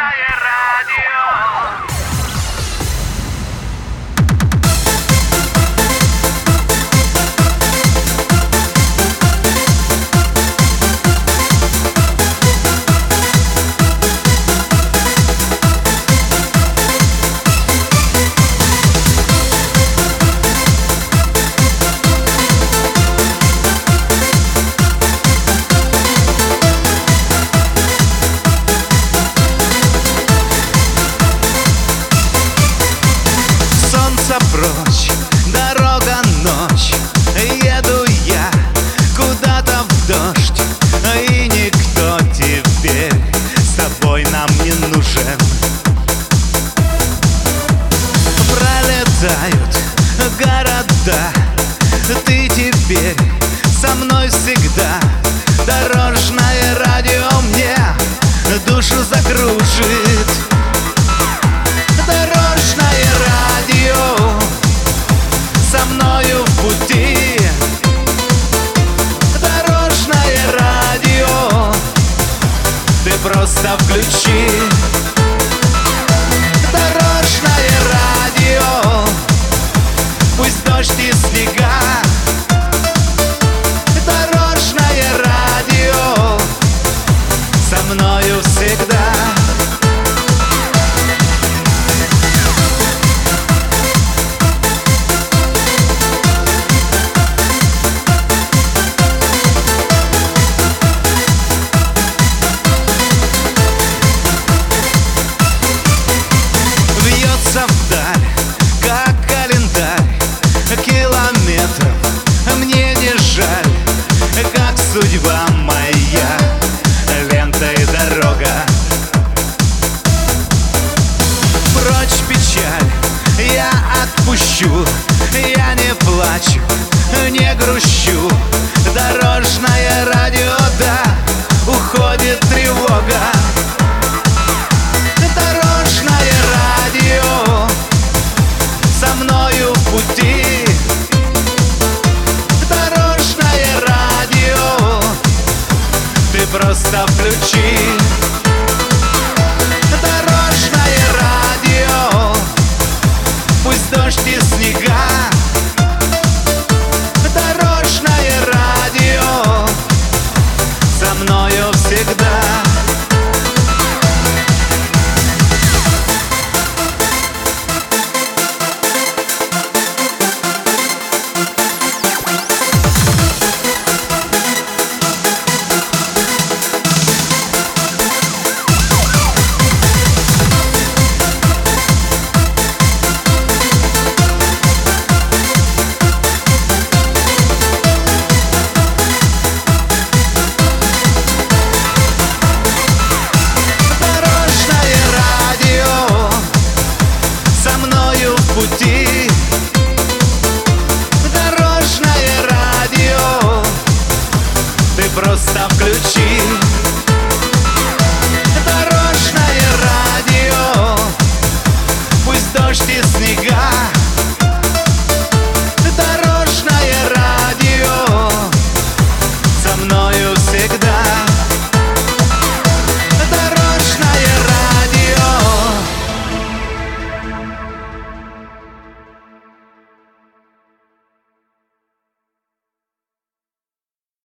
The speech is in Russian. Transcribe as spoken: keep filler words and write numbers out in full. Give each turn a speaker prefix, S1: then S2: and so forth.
S1: Дорожное радио.
S2: Прочь, дорога ночь, еду я куда-то в дождь, и никто теперь с тобой нам не нужен. Пролетают города, ты теперь со мной всегда. Дорожное радио мне душу закружит. Дорожное радио со мною в пути. Дорожное радио ты просто включи. Дорожное радио, пусть дождь и снега. Дорожное радио со мною всегда. Вдаль, как календарь, километров мне не жаль, как судьба моя, лента и дорога. Прочь печаль, я отпущу, я не плачу, не грущу. Дорожное радио, да, уходит тревога. Со мною в пути. Дорожное радио ты просто включи.